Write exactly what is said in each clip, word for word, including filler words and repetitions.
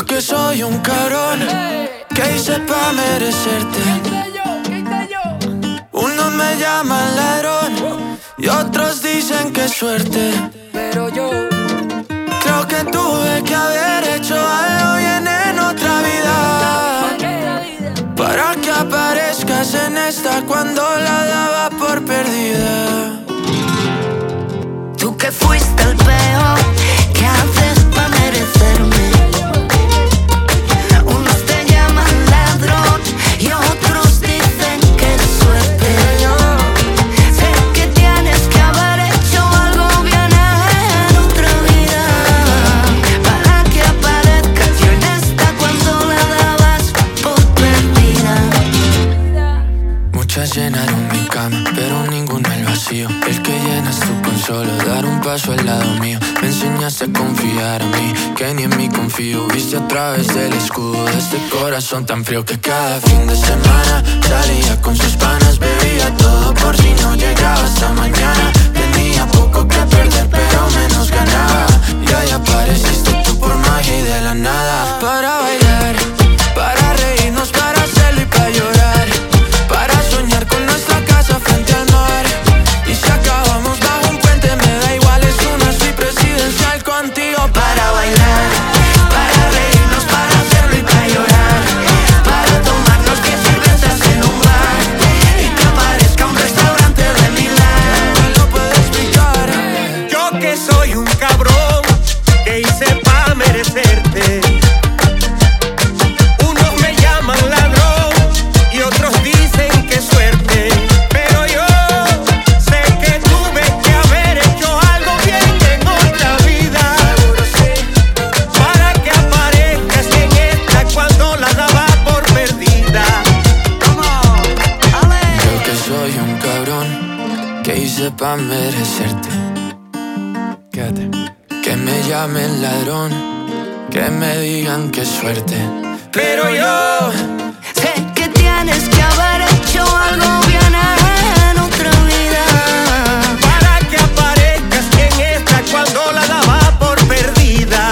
Yo que soy un cabrón, ¿qué hice pa' merecerte? Unos me llaman ladrón y otros dicen que suerte. Pero yo creo que tuve que haber hecho algo bien en otra vida para que aparezcas en esta cuando la daba por perdida. Tú que fuiste el peor, ¿qué haces pa' merecerme? Unos te llaman ladrón y otros dicen que es suerte. Sé que tienes que haber hecho algo bien en otra vida para que aparezcas yo en esta cuando la dabas por perdida. Muchas llenaron mi cama, pero ninguno el vacío. El que llenas tú con solo dar un paso al lado mío. Me enseñaste a confiar a mí, que ni en mí confío. Viste a través del escudo de este corazón tan frío que cada fin de semana salía con sus panas. Bebía todo por si no llegaba hasta mañana. Tenía poco que perder, pero menos ganaba. Y ahí apareciste tú por magia y de la nada. Para bailar, para reírnos, para hacerlo y para llorar. Para soñar con nuestra casa frente al mar. Y si acabamos bajo un puente me da igual, es una suite presidencial contigo. Para bailar, para reírnos, para hacerlo y para llorar. Para tomarnos diez cervezas en un bar y que aparezca un restaurante de Milán. No lo puedo explicar. Yo que soy un cabrón, que hice pa' merecerte. Unos me llaman ladrón y otros dicen que suerte. Pero yo sé que tuve que haber hecho algo bien en otra vida para que aparezcas en esta cuando la daba por perdida. Yo que soy un cabrón, que hice pa' merecerte. Quédate. Que me llamen ladrón, que me digan que suerte. Pero yo Sé que tienes que haber hecho algo bien en otra vida para que aparezcas en esta cuando la daba por perdida.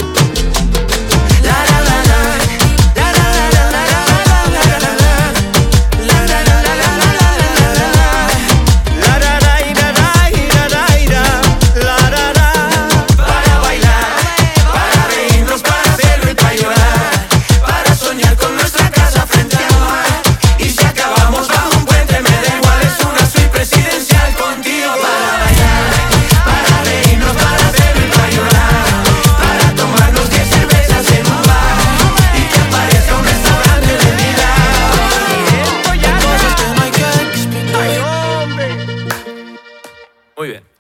La la la la, la la la la la la la la la, la la la la la la la la. La ra ra y ra ra y ra ra y ra, la ra ra. para bailar, para reírnos, para hacerlo y para llorar. Para soñar con nuestra casa frente al mar. Y si acabamos bajo un puente me da igual, es una suite presidencial contigo. Para bailar, para reírnos, para hacerlo y para llorar. Para tomarnos diez cervezas en un bar y que aparezca un restaurante de Milán. Cosas que no hay que explicar. Ay, hombre. muy bien.